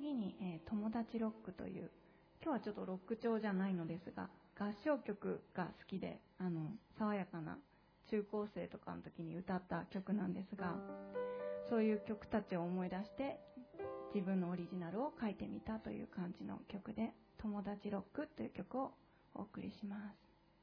次に、友達ロックという、今日はちょっとロック調じゃないのですが、合唱曲が好きで、爽やかな中高生とかの時に歌った曲なんですが、そういう曲たちを思い出して自分のオリジナルを書いてみたという感じの曲で、友達ロックという曲をお送りします。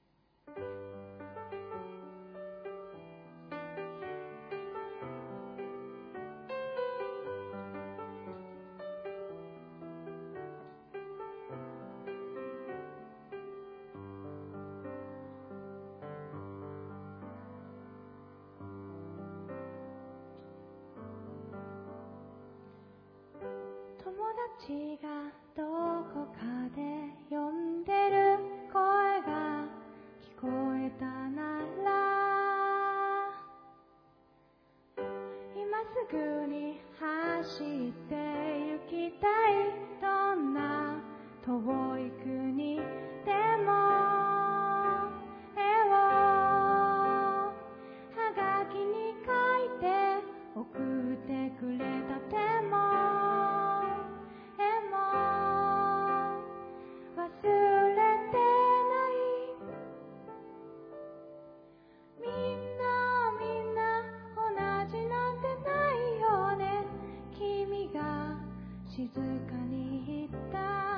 友達がどこかで呼んでる声が聞こえたなら、今すぐに走って行きたい、どんな遠い国でも絵をはがきに書いて送ってくれた手も忘れてない。みんな同じなんてないよね。君が静かに言った。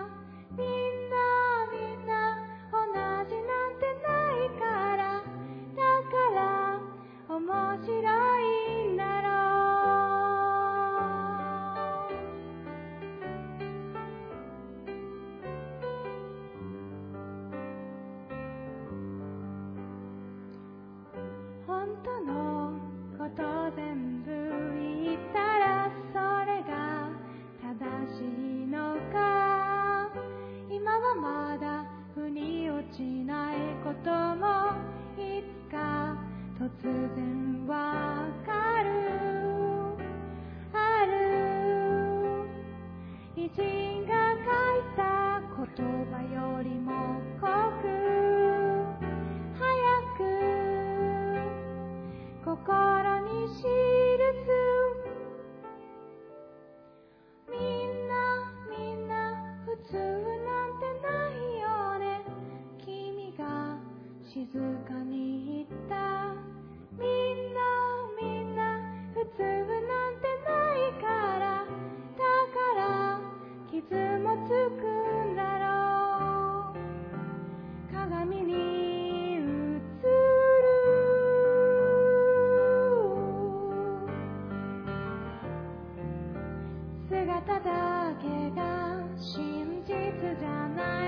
みんな同じなんてないから、だから面白いんだろう。本当のこと全部言ったらそれが正しいのか。今はまだ腑に落ちないこともいつか突然わかる。ある偉人が書いた言葉よりも濃く早く心に記す。みんな普通なんてないよね。君が静かに言った。みんな普通なんてないから、だから傷もつくんだろう。鏡に映る姿だけが真実じゃない。